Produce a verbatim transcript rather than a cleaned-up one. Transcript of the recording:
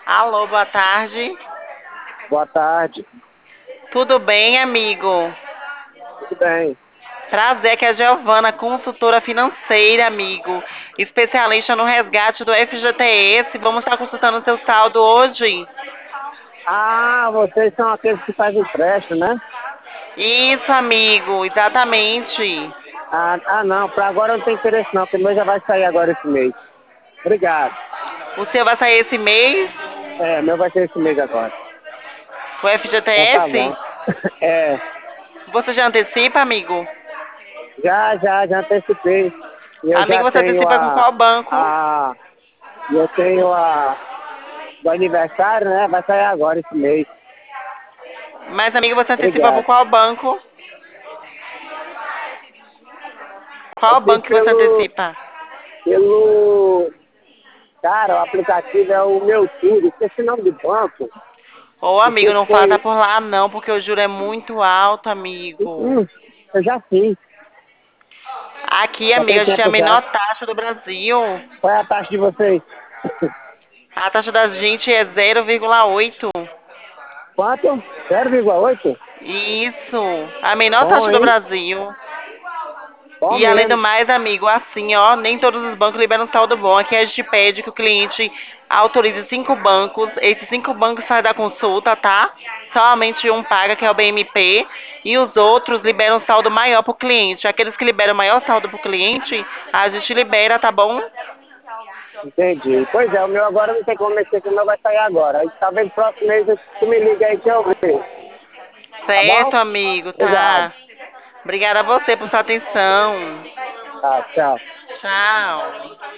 Alô, boa tarde. Boa tarde, Tudo bem, amigo? tudo bem? Prazer, que é a Giovana, consultora financeira, amigo. Especialista no resgate do F G T S. Vamos estar consultando o seu saldo hoje? Ah, vocês são aqueles que fazem empréstimo, né? Isso, amigo, exatamente. Ah, ah não, para agora não tem interesse não, porque o meu já vai sair agora esse mês. Obrigado. O seu vai sair esse mês? É, meu vai ser esse mês agora. O Então tá F G T S? bom. É, Você já antecipa, amigo? já, já, já antecipei. E eu Amigo, já você tenho antecipa com a, qual banco? a, e eu tenho a, do aniversário, né? Vai sair agora esse mês. Mas, amigo, você antecipa por Obrigado. qual banco? Eu Qual fiz banco que você pelo, antecipa? pelo, cara, o aplicativo é o Meu Tudo, esqueci o nome do banco. Ô, Não amigo, sei se não falta foi. por lá não, porque o juro é muito alto, amigo. Hum, eu já fiz. Aqui, Já amiga, tem a gente tem a tempo menor já. taxa do Brasil. Qual é a taxa de vocês? A taxa da gente é zero vírgula oito. Quanto? zero vírgula oito? Isso, a menor Bom, taxa do hein? Brasil. Bom E além do mesmo. mais, amigo, assim, ó, nem todos os bancos liberam saldo bom. Aqui a gente pede que o cliente autorize cinco bancos. Esses cinco bancos saem da consulta, tá? Somente um paga, que é o B M P, e os outros liberam saldo maior pro cliente. Aqueles que liberam maior saldo pro cliente, a gente libera, tá bom? Entendi. Pois é, o meu agora não tem como mexer, que o meu vai sair agora. Aí talvez no próximo mês tu me liga aí que eu vejo. Tá bom? Certo, amigo, Obrigado. tá. Obrigada a você por sua atenção. Tá, tchau. Tchau.